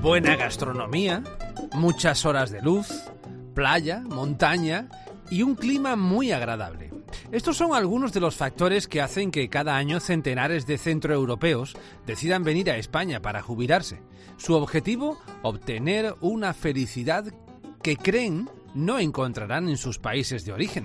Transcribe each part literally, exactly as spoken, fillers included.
buena gastronomía, muchas horas de luz, playa, montaña y un clima muy agradable. Estos son algunos de los factores que hacen que cada año centenares de centroeuropeos decidan venir a España para jubilarse. Su objetivo, obtener una felicidad que creen no encontrarán en sus países de origen.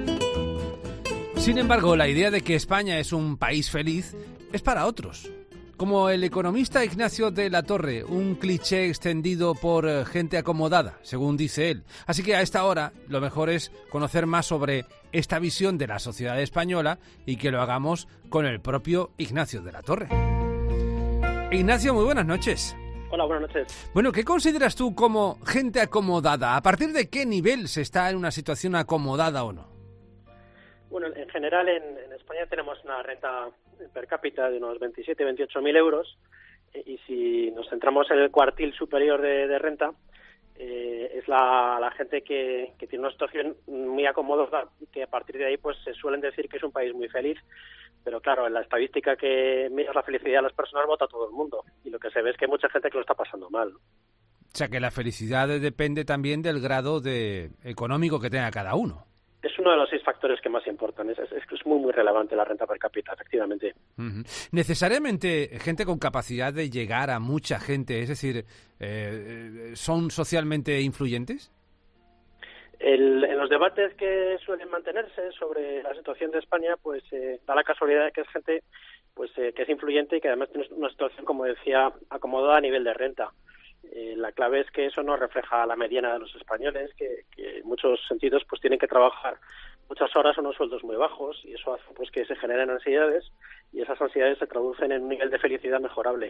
Sin embargo, la idea de que España es un país feliz es para otros. Como el economista Ignacio de la Torre, un cliché extendido por gente acomodada, según dice él. Así que a esta hora lo mejor es conocer más sobre esta visión de la sociedad española y que lo hagamos con el propio Ignacio de la Torre. Ignacio, muy buenas noches. Hola, buenas noches. Bueno, ¿qué consideras tú como gente acomodada? ¿A partir de qué nivel se está en una situación acomodada o no? Bueno, en general en, en España tenemos una renta per cápita de unos veintisiete, veintiocho mil euros eh, y si nos centramos en el cuartil superior de, de renta, eh, es la, la gente que, que tiene una situación muy acomodada y que a partir de ahí pues se suelen decir que es un país muy feliz, pero claro, en la estadística que mira la felicidad de las personas vota todo el mundo y lo que se ve es que hay mucha gente que lo está pasando mal. O sea que la felicidad depende también del grado de económico que tenga cada uno. Es uno de los seis factores que más importan. Es, es, es muy, muy relevante la renta per cápita, efectivamente. Uh-huh. ¿Necesariamente gente con capacidad de llegar a mucha gente, es decir, eh, son socialmente influyentes? El, en los debates que suelen mantenerse sobre la situación de España, pues eh, da la casualidad de que es gente pues eh, que es influyente y que además tiene una situación, como decía, acomodada a nivel de renta. Eh, la clave es que eso no refleja la mediana de los españoles, que, que en muchos sentidos pues tienen que trabajar muchas horas a unos sueldos muy bajos y eso hace pues que se generen ansiedades y esas ansiedades se traducen en un nivel de felicidad mejorable.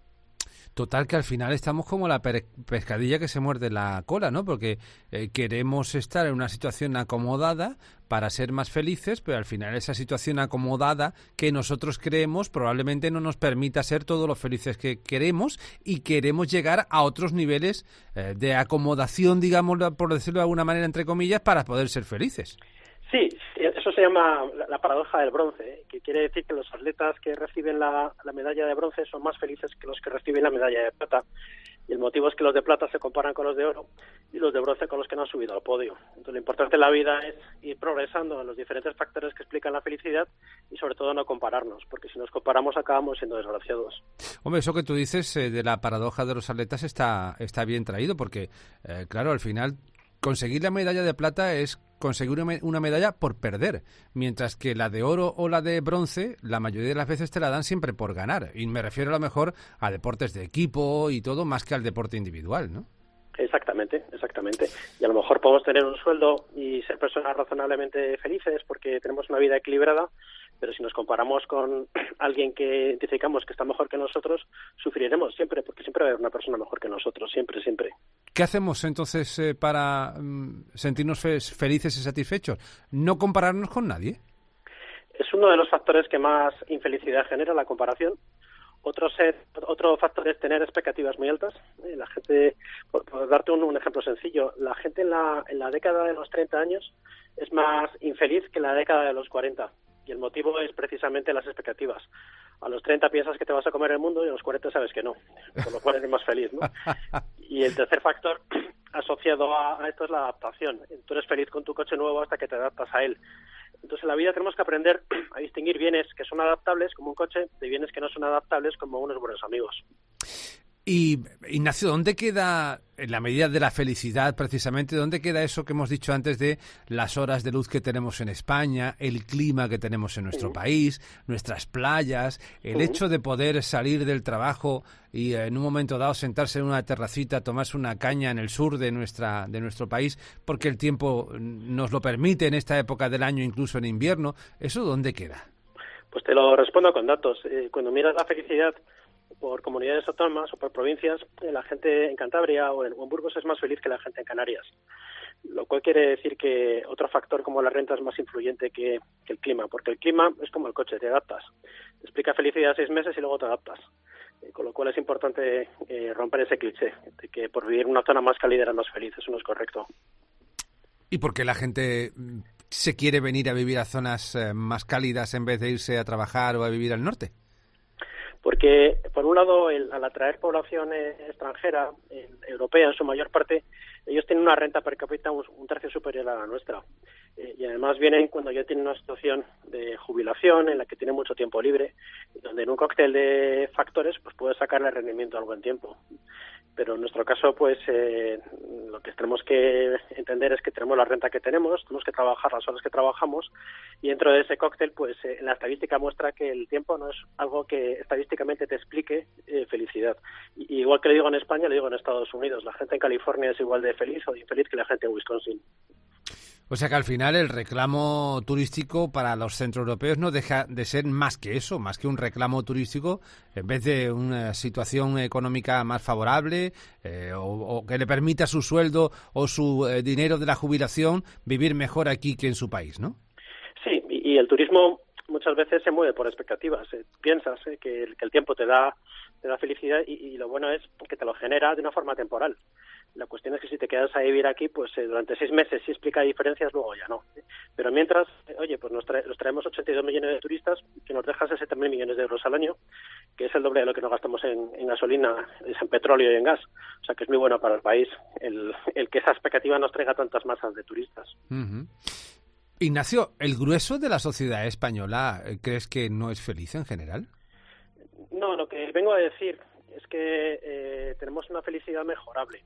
Total, que al final estamos como la per- pescadilla que se muerde la cola, ¿no? Porque eh, queremos estar en una situación acomodada para ser más felices, pero al final esa situación acomodada que nosotros creemos probablemente no nos permita ser todos los felices que queremos y queremos llegar a otros niveles eh, de acomodación, digamos, por decirlo de alguna manera, entre comillas, para poder ser felices. Sí, eso se llama la paradoja del bronce, ¿eh? Que quiere decir que los atletas que reciben la, la medalla de bronce son más felices que los que reciben la medalla de plata. Y el motivo es que los de plata se comparan con los de oro y los de bronce con los que no han subido al podio. Entonces lo importante en la vida es ir progresando en los diferentes factores que explican la felicidad y sobre todo no compararnos, porque si nos comparamos acabamos siendo desgraciados. Hombre, eso que tú dices eh, de la paradoja de los atletas está, está bien traído, porque eh, claro, al final conseguir la medalla de plata es conseguir una medalla por perder, mientras que la de oro o la de bronce, la mayoría de las veces te la dan siempre por ganar. Y me refiero a lo mejor a deportes de equipo y todo, más que al deporte individual, ¿no? Exactamente, exactamente. Y a lo mejor podemos tener un sueldo y ser personas razonablemente felices porque tenemos una vida equilibrada, pero si nos comparamos con alguien que identificamos que está mejor que nosotros, sufriremos siempre, porque siempre va a haber una persona mejor que nosotros, siempre, siempre. ¿Qué hacemos entonces eh, para mm, sentirnos fe- felices y satisfechos? ¿No compararnos con nadie? Es uno de los factores que más infelicidad genera, la comparación. Otro, ser, otro factor es tener expectativas muy altas. Eh, la gente, por, por darte un, un ejemplo sencillo, la gente en la, en la década de los treinta años es más infeliz que en la década de los cuarenta. Y el motivo es precisamente las expectativas. A los treinta piensas que te vas a comer el mundo y a los cuarenta sabes que no, con lo cual eres más feliz, ¿no? Y el tercer factor asociado a, a esto es la adaptación. Tú eres feliz con tu coche nuevo hasta que te adaptas a él. Entonces en la vida tenemos que aprender a distinguir bienes que son adaptables, como un coche, de bienes que no son adaptables, como unos buenos amigos. Y, Ignacio, ¿dónde queda, en la medida de la felicidad precisamente, dónde queda eso que hemos dicho antes de las horas de luz que tenemos en España, el clima que tenemos en nuestro uh-huh. país, nuestras playas, el uh-huh. hecho de poder salir del trabajo y en un momento dado sentarse en una terracita, tomarse una caña en el sur de nuestra de nuestro país, porque el tiempo nos lo permite en esta época del año, incluso en invierno? ¿Eso dónde queda? Pues te lo respondo con datos. Eh, cuando miras la felicidad por comunidades autónomas o por provincias, la gente en Cantabria o en, o en Burgos es más feliz que la gente en Canarias. Lo cual quiere decir que otro factor como la renta es más influyente que, que el clima, porque el clima es como el coche, te adaptas. Te explica felicidad seis meses y luego te adaptas. Eh, con lo cual es importante eh, romper ese cliché de que por vivir en una zona más cálida eres más feliz. Eso no es correcto. ¿Y por qué la gente se quiere venir a vivir a zonas eh, más cálidas en vez de irse a trabajar o a vivir al norte? Porque, por un lado, el, al atraer población eh, extranjera, eh, europea en su mayor parte, ellos tienen una renta per cápita un, un tercio superior a la nuestra. Eh, y además vienen cuando ya tienen una situación de jubilación en la que tienen mucho tiempo libre, donde en un cóctel de factores pues puede sacarle rendimiento al buen tiempo. Pero en nuestro caso, pues eh, lo que tenemos que entender es que tenemos la renta que tenemos, tenemos que trabajar las horas que trabajamos, y dentro de ese cóctel, pues eh, la estadística muestra que el tiempo no es algo que estadísticamente te explique eh, felicidad. Y, igual que lo digo en España, lo digo en Estados Unidos. La gente en California es igual de feliz o de infeliz que la gente en Wisconsin. O sea que al final el reclamo turístico para los centroeuropeos no deja de ser más que eso, más que un reclamo turístico, en vez de una situación económica más favorable eh, o, o que le permita su sueldo o su eh, dinero de la jubilación vivir mejor aquí que en su país, ¿no? Sí, y, y el turismo muchas veces se mueve por expectativas. Eh, piensas eh, que, el, que el tiempo te da, te da felicidad y, y lo bueno es que te lo genera de una forma temporal. La cuestión es que si te quedas a vivir aquí, pues eh, durante seis meses sí explica diferencias, luego ya no. Pero mientras, eh, oye, pues nos, trae, nos traemos ochenta y dos millones de turistas, que nos dejan sesenta mil millones de euros al año, que es el doble de lo que nos gastamos en, en gasolina, en petróleo y en gas. O sea que es muy bueno para el país el, el que esa expectativa nos traiga tantas masas de turistas. Uh-huh. Ignacio, ¿el grueso de la sociedad española crees que no es feliz en general? No, lo que vengo a decir es que eh, tenemos una felicidad mejorable.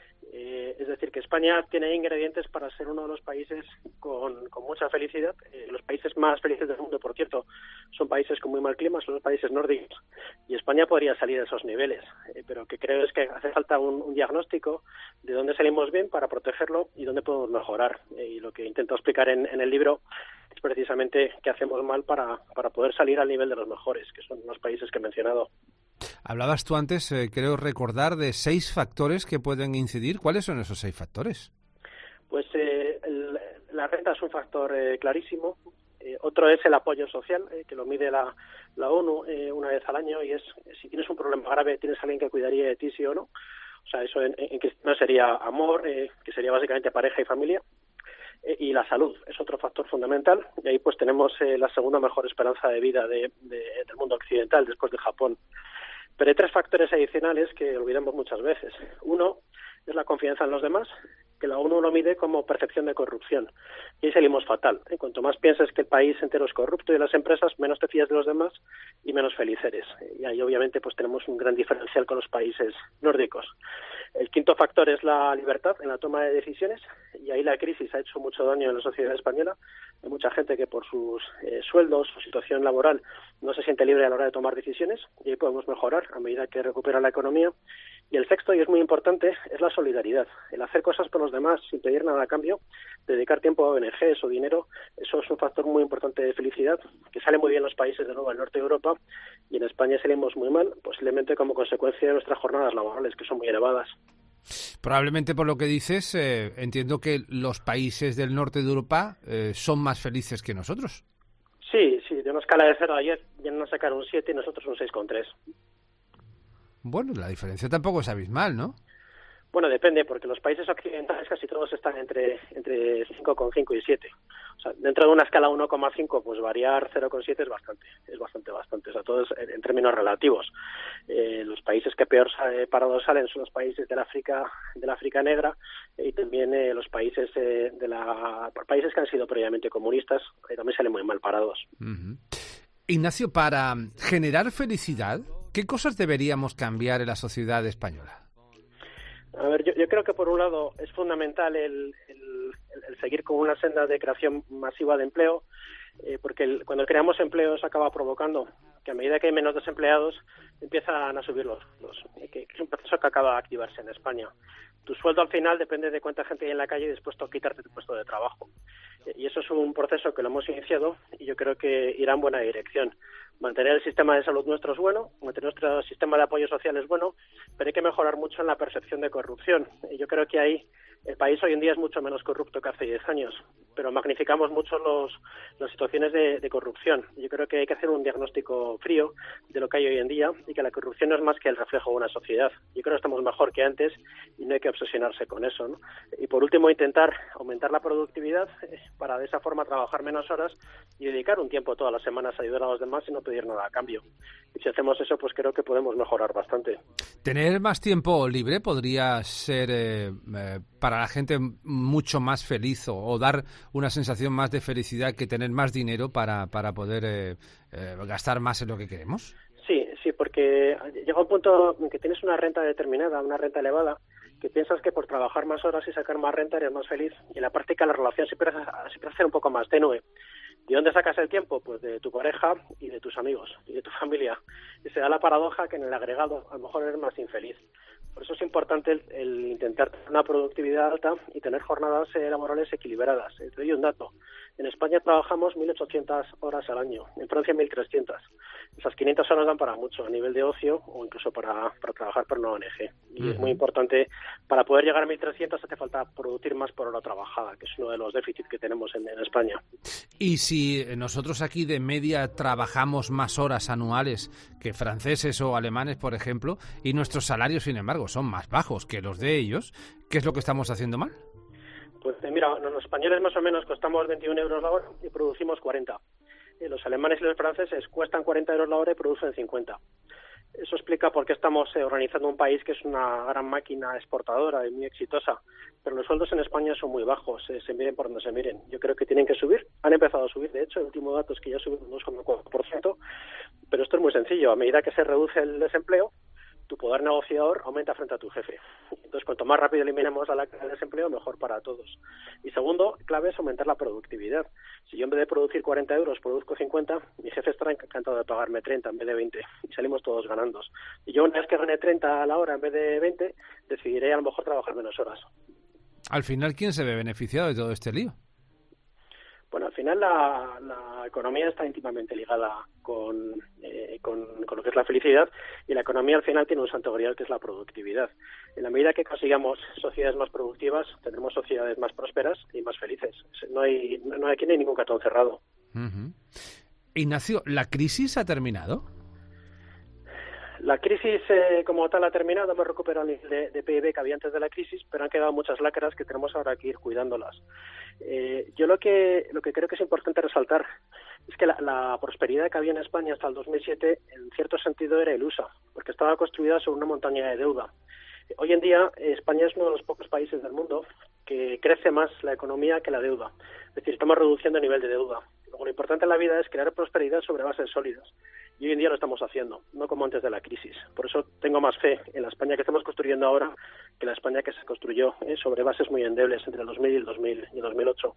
Eh, es decir, que España tiene ingredientes para ser uno de los países con, con mucha felicidad. Eh, los países más felices del mundo, por cierto, son países con muy mal clima, son los países nórdicos. Y España podría salir de esos niveles. Eh, pero lo que creo es que hace falta un, un diagnóstico de dónde salimos bien para protegerlo y dónde podemos mejorar. Eh, y lo que intento explicar en, en el libro es precisamente qué hacemos mal para, para poder salir al nivel de los mejores, que son los países que he mencionado. Hablabas tú antes, eh, creo recordar, de seis factores que pueden incidir. ¿Cuáles son esos seis factores? Pues eh, el, la renta es un factor eh, clarísimo. Eh, otro es el apoyo social, eh, que lo mide la, la ONU eh, una vez al año, y es si tienes un problema grave, tienes alguien que cuidaría de ti, sí o no. O sea, eso en, en cristiano sería amor, eh, que sería básicamente pareja y familia. Eh, y la salud es otro factor fundamental. Y ahí pues tenemos eh, la segunda mejor esperanza de vida de, de, del mundo occidental, después de Japón. Pero hay tres factores adicionales que olvidamos muchas veces. Uno es la confianza en los demás, que la ONU lo mide como percepción de corrupción. Y ahí salimos fatal. ¿eh? Cuanto más pienses que el país entero es corrupto y las empresas, menos te fías de los demás y menos feliz eres. Y ahí obviamente pues tenemos un gran diferencial con los países nórdicos. El quinto factor es la libertad en la toma de decisiones, y ahí la crisis ha hecho mucho daño en la sociedad española. Hay mucha gente que por sus eh, sueldos, su situación laboral, no se siente libre a la hora de tomar decisiones, y ahí podemos mejorar a medida que recupera la economía. Y el sexto, y es muy importante, es la solidaridad. El hacer cosas por los demás sin pedir nada a cambio, dedicar tiempo a O N Ges o dinero, eso es un factor muy importante de felicidad, que sale muy bien en los países de nuevo del norte de Europa, y en España salimos muy mal, posiblemente como consecuencia de nuestras jornadas laborales, que son muy elevadas. Probablemente por lo que dices, eh, entiendo que los países del norte de Europa eh, son más felices que nosotros. Sí, sí, de una escala de cero a diez vienen a sacar un siete y nosotros un seis coma tres. Bueno, la diferencia tampoco es abismal, ¿no? Bueno, depende, porque los países occidentales casi todos están entre entre cinco coma cinco y siete. O sea, dentro de una escala uno coma cinco, pues variar cero coma siete es bastante, es bastante, bastante. O sea, todo es en términos relativos. Eh, los países que peor eh, parados salen son los países del África, del África negra, eh, y también eh, los países eh, de la países que han sido previamente comunistas, eh, también salen muy mal parados. Uh-huh. Ignacio, para generar felicidad, ¿qué cosas deberíamos cambiar en la sociedad española? A ver, yo, yo creo que por un lado es fundamental el, el, el seguir con una senda de creación masiva de empleo, eh, porque el, cuando creamos empleos acaba provocando que a medida que hay menos desempleados empiezan a subir los sueldos, eh, que, que es un proceso que acaba de activarse en España. Tu sueldo al final depende de cuánta gente hay en la calle dispuesto a quitarte tu puesto de trabajo. Eh, y eso es un proceso que lo hemos iniciado y yo creo que irá en buena dirección. Mantener el sistema de salud nuestro es bueno, mantener nuestro sistema de apoyo social es bueno, pero hay que mejorar mucho en la percepción de corrupción. Y yo creo que ahí El país hoy en día es mucho menos corrupto que hace diez años, pero magnificamos mucho los, las situaciones de, de corrupción. Yo creo que hay que hacer un diagnóstico frío de lo que hay hoy en día y que la corrupción no es más que el reflejo de una sociedad. Yo creo que estamos mejor que antes y no hay que obsesionarse con eso, ¿no? Y por último, intentar aumentar la productividad para de esa forma trabajar menos horas y dedicar un tiempo todas las semanas a ayudar a los demás y no pedir nada a cambio. Y si hacemos eso, pues creo que podemos mejorar bastante. ¿Tener más tiempo libre podría ser eh, eh, para la gente mucho más feliz o, o dar una sensación más de felicidad que tener más dinero para, para poder eh, eh, gastar más en lo que queremos? Sí, sí, porque llega un punto en que tienes una renta determinada, una renta elevada, que piensas que por trabajar más horas y sacar más renta eres más feliz, y en la práctica la relación siempre siempre hace un poco más tenue. ¿De dónde sacas el tiempo? Pues de tu pareja y de tus amigos y de tu familia. Y se da la paradoja que en el agregado a lo mejor eres más infeliz. Por eso es importante el, el intentar tener una productividad alta y tener jornadas eh, laborales equilibradas. Te doy un dato. En España trabajamos mil ochocientas horas al año, en Francia mil trescientas. Esas quinientas horas dan para mucho a nivel de ocio o incluso para, para trabajar por una O N Ge. Y uh-huh. es muy importante, para poder llegar a mil trescientas hace falta producir más por hora trabajada, que es uno de los déficits que tenemos en, en España. Y si nosotros aquí de media trabajamos más horas anuales que franceses o alemanes, por ejemplo, y nuestros salarios, sin embargo, son más bajos que los de ellos, ¿qué es lo que estamos haciendo mal? Pues mira, los españoles más o menos costamos veintiún euros la hora y producimos cuarenta. Y los alemanes y los franceses cuestan cuarenta euros la hora y producen cincuenta. Eso explica por qué estamos eh, organizando un país que es una gran máquina exportadora y muy exitosa. Pero los sueldos en España son muy bajos, eh, se miren por donde se miren. Yo creo que tienen que subir. Han empezado a subir, de hecho, el último dato es que ya suben un dos coma cuatro por ciento. Pero esto es muy sencillo. A medida que se reduce el desempleo, tu poder negociador aumenta frente a tu jefe. Entonces, cuanto más rápido eliminemos a la el desempleo, mejor para todos. Y segundo, clave es aumentar la productividad. Si yo en vez de producir cuarenta euros produzco cincuenta, mi jefe estará encantado de pagarme treinta en vez de veinte y salimos todos ganando. Y yo una vez que gane treinta a la hora en vez de veinte, decidiré a lo mejor trabajar menos horas. Al final, ¿quién se ve beneficiado de todo este lío? Bueno, al final la, la economía está íntimamente ligada con, eh, con, con lo que es la felicidad, y la economía al final tiene un santo grial que es la productividad. En la medida que consigamos sociedades más productivas, tendremos sociedades más prósperas y más felices. No hay, no hay aquí ni ningún cartón cerrado. Uh-huh. Ignacio, ¿la crisis ha terminado? La crisis eh, como tal ha terminado, hemos recuperado el de, de P I B que había antes de la crisis, pero han quedado muchas lacras que tenemos ahora que ir cuidándolas. Eh, yo lo que lo que creo que es importante resaltar es que la, la prosperidad que había en España hasta el dos mil siete en cierto sentido era ilusa, porque estaba construida sobre una montaña de deuda. Hoy en día España es uno de los pocos países del mundo que crece más la economía que la deuda. Es decir, estamos reduciendo el nivel de deuda. Luego, lo importante en la vida es crear prosperidad sobre bases sólidas. Y hoy en día lo estamos haciendo, no como antes de la crisis. Por eso tengo más fe en la España que estamos construyendo ahora que la España que se construyó eh, sobre bases muy endebles entre el dos mil y el dos mil y el dos mil ocho.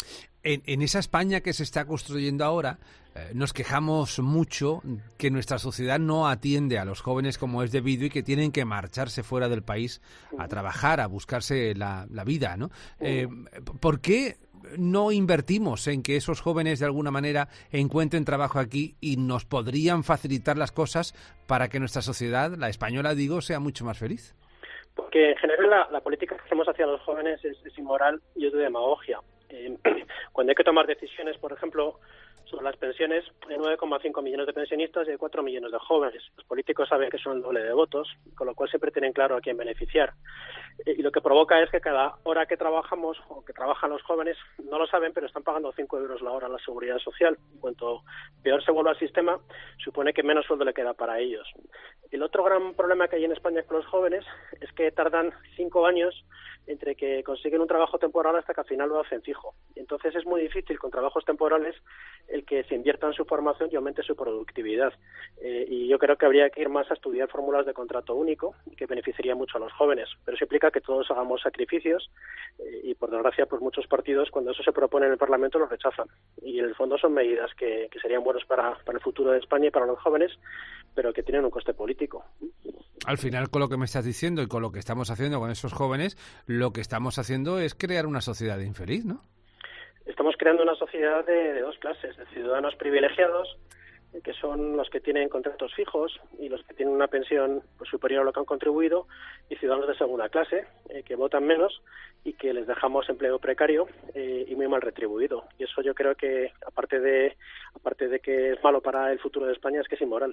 En, en esa España que se está construyendo ahora, eh, nos quejamos mucho que nuestra sociedad no atiende a los jóvenes como es debido y que tienen que marcharse fuera del país a trabajar, a buscarse la, la vida, ¿no? Eh, ¿Por qué no invertimos en que esos jóvenes de alguna manera encuentren trabajo aquí y nos podrían facilitar las cosas para que nuestra sociedad, la española digo, sea mucho más feliz? Porque en general la, la política que hacemos hacia los jóvenes es, es inmoral y es de demagogia. Eh, cuando hay que tomar decisiones, por ejemplo, sobre las pensiones, hay nueve coma cinco millones de pensionistas y hay cuatro millones de jóvenes. Los políticos saben que son el doble de votos, con lo cual siempre tienen claro a quién beneficiar. Eh, y lo que provoca es que cada hora que trabajamos o que trabajan los jóvenes, no lo saben, pero están pagando cinco euros la hora a la seguridad social. Cuanto peor se vuelva el sistema, supone que menos sueldo le queda para ellos. El otro gran problema que hay en España con los jóvenes es que tardan cinco años entre que consiguen un trabajo temporal hasta que al final lo hacen fijo. Entonces es muy difícil con trabajos temporales el que se invierta en su formación y aumente su productividad. Eh, y yo creo que habría que ir más a estudiar fórmulas de contrato único, que beneficiaría mucho a los jóvenes. Pero eso implica que todos hagamos sacrificios eh, y, por desgracia, pues muchos partidos, cuando eso se propone en el Parlamento, lo rechazan. Y en el fondo son medidas que, que serían buenas para, para el futuro de España y para los jóvenes, pero que tienen un coste político. Al final, con lo que me estás diciendo y con lo que estamos haciendo con esos jóvenes, lo que estamos haciendo es crear una sociedad infeliz, ¿no? Estamos creando una sociedad de, de dos clases, de ciudadanos privilegiados que son los que tienen contratos fijos y los que tienen una pensión pues, superior a lo que han contribuido, y ciudadanos de segunda clase, eh, que votan menos y que les dejamos empleo precario eh, y muy mal retribuido. Y eso yo creo que, aparte de aparte de que es malo para el futuro de España, es que es inmoral.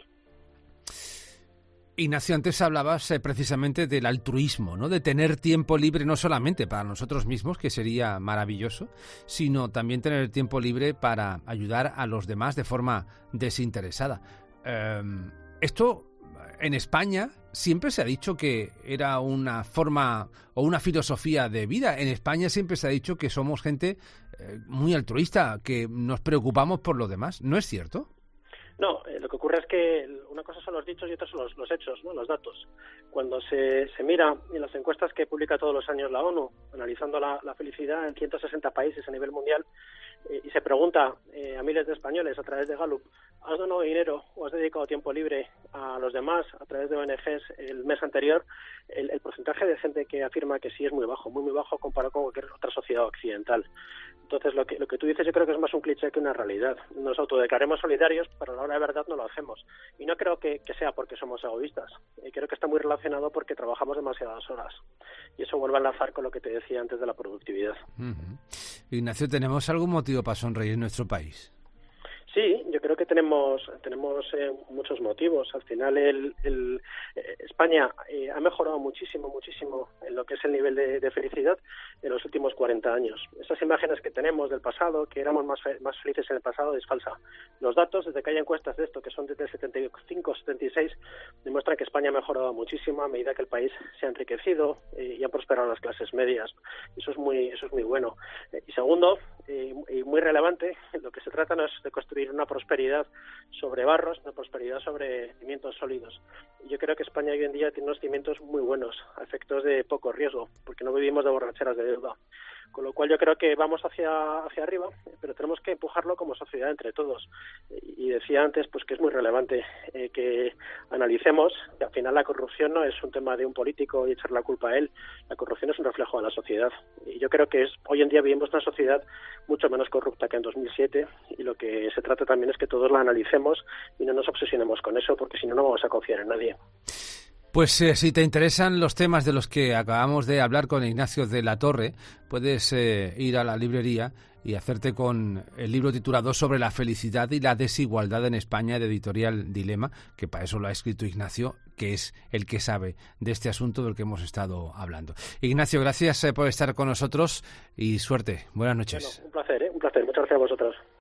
Ignacio, antes hablabas eh, precisamente del altruismo, ¿no? De tener tiempo libre no solamente para nosotros mismos, que sería maravilloso, sino también tener tiempo libre para ayudar a los demás de forma desinteresada. Eh, esto en España siempre se ha dicho que era una forma o una filosofía de vida. En España siempre se ha dicho que somos gente eh, muy altruista, que nos preocupamos por los demás. ¿No es cierto? No, eh, lo que ocurre es que una cosa son los dichos y otra son los, los hechos, ¿no? Los datos. Cuando se, se mira en las encuestas que publica todos los años la ONU, analizando la, la felicidad en ciento sesenta países a nivel mundial, eh, y se pregunta eh, a miles de españoles a través de Gallup, ¿has donado dinero o has dedicado tiempo libre a los demás a través de O N Ges el mes anterior? El, el porcentaje de gente que afirma que sí es muy bajo, muy muy bajo comparado con cualquier otra sociedad occidental. Entonces, lo que, lo que tú dices yo creo que es más un cliché que una realidad. Nos autodeclaremos solidarios, pero a la hora de verdad no lo hacemos. Y no creo que, que sea porque somos egoístas. Eh, creo que está muy relacionado porque trabajamos demasiadas horas. Y eso vuelve a enlazar con lo que te decía antes de la productividad. Uh-huh. Ignacio, ¿tenemos algún motivo para sonreír en nuestro país? Sí, yo creo que tenemos tenemos eh, muchos motivos. Al final, el, el eh, España eh, ha mejorado muchísimo, muchísimo en lo que es el nivel de, de felicidad en los últimos cuarenta años. Esas imágenes que tenemos del pasado, que éramos más fe- más felices en el pasado, es falsa. Los datos, desde que hay encuestas de esto, que son desde el setenta y cinco setenta y seis, demuestran que España ha mejorado muchísimo a medida que el país se ha enriquecido eh, y han prosperado las clases medias. Eso es muy eso es muy bueno. Eh, y segundo, eh, y muy relevante, lo que se trata no es de construir una prosperidad sobre barros, una prosperidad sobre cimientos sólidos. Y yo creo que España hoy en día tiene unos cimientos muy buenos, a efectos de poco riesgo, porque no vivimos de borracheras de deuda. Con lo cual yo creo que vamos hacia hacia arriba, pero tenemos que empujarlo como sociedad entre todos. Y decía antes pues que es muy relevante eh, que analicemos que al final la corrupción no es un tema de un político y echar la culpa a él. La corrupción es un reflejo de la sociedad. Y yo creo que es hoy en día vivimos una sociedad mucho menos corrupta que en dos mil siete, y lo que se trata también es que todos la analicemos y no nos obsesionemos con eso, porque si no, no vamos a confiar en nadie. Pues eh, si te interesan los temas de los que acabamos de hablar con Ignacio de la Torre, puedes eh, ir a la librería y hacerte con el libro titulado Sobre la felicidad y la desigualdad en España, de Editorial Dilema, que para eso lo ha escrito Ignacio, que es el que sabe de este asunto del que hemos estado hablando. Ignacio, gracias eh, por estar con nosotros y suerte. Buenas noches. Bueno, un placer, ¿eh? un placer. Muchas gracias a vosotros.